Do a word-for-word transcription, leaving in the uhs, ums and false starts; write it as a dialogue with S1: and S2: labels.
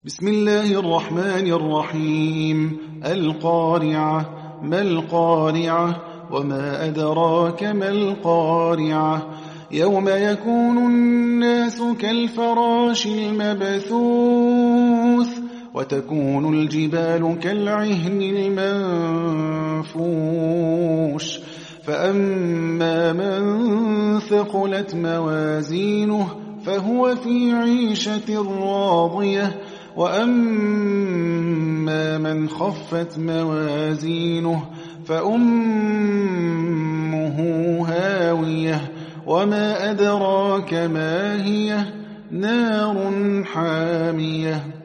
S1: بسم الله الرحمن الرحيم. القارعة. ما القارعة؟ وما أدراك ما القارعة؟ يوم يكون الناس كالفراش المبثوث وتكون الجبال كالعهن المنفوش فأما من ثقلت موازينه فهو في عيشة راضية وأما من خفت موازينه فأمه هاوية وما أدراك ما هي نار حامية.